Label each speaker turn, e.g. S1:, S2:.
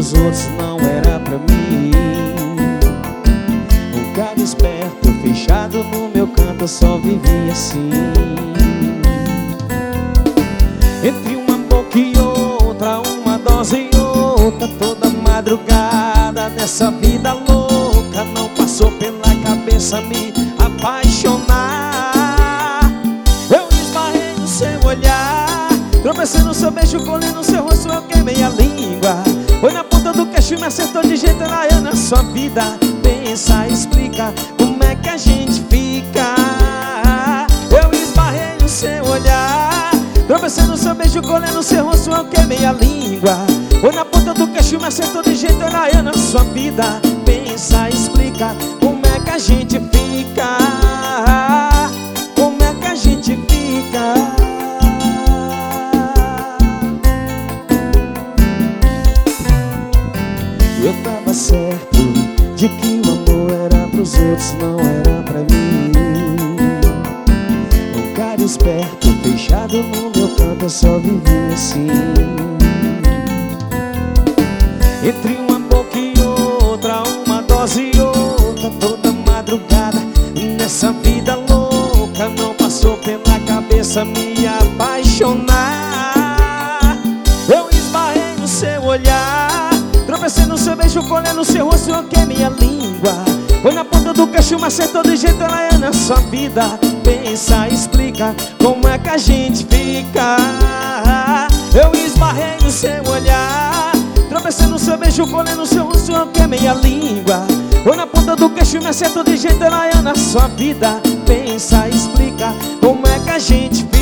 S1: pros outros, não era pra mim. Um cara esperto, fechado no meu canto, eu só vivia assim. Entre uma boca e outra, uma dose e outra, toda madrugada nessa vida louca, não passou pela cabeça me apaixonar. Eu esbarrei no seu olhar, tropecei no seu beijo, colei no seu rosto, eu queimei a língua. Foi na ponta do queixo e me acertou de jeito, era eu na sua vida. Pensa, explica, como é que a gente fica? Eu esbarrei no seu olhar, tropecei no seu beijo, colei no seu rosto, eu queimei a língua. Foi na ponta do queixo e me acertou de jeito, era eu na sua vida. Pensa, explica, como é que a gente fica? Como é que a gente fica? Eu tava certo de que o amor era pros outros, não era pra mim. Um cara esperto, fechado no meu canto, eu só vivia assim. Entre uma boca e outra, uma dose e outra, toda madrugada nessa vida louca, não passou pela cabeça me apaixonar. Eu esbarrei no seu olhar, tropecei no seu beijo, colei no seu rosto, eu queimei a língua. Foi na ponta do queixo, me acertou de jeito, ela é na sua vida. Pensa, explica, como é que a gente fica? Eu esbarrei no seu olhar, tropecei no seu beijo, colei no seu rosto, eu queimei a língua. Foi na ponta do queixo, me acertou de jeito, ela é na sua vida. Pensa, explica, como é que a gente fica?